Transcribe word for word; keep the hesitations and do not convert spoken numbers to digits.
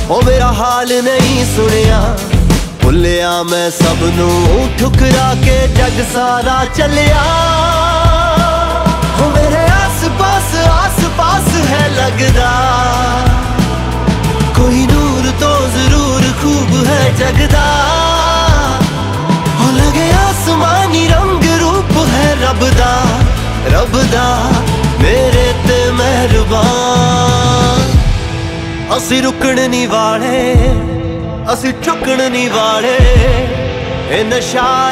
ओ मेरा हाल नहीं सुनिया, भुलिया मैं सब नू ठुकरा के जग सारा चलिया। हो मेरे आस पास आस पास है लगदा कोई नूर तो जरूर खूब है जगदा। हो लगे आसमानी रंग रूप है रब दा, रब दा मेरे ते मेहरबान। असी रुकण नहीं वाले, असी चुकण नहीं वाले, ए नशा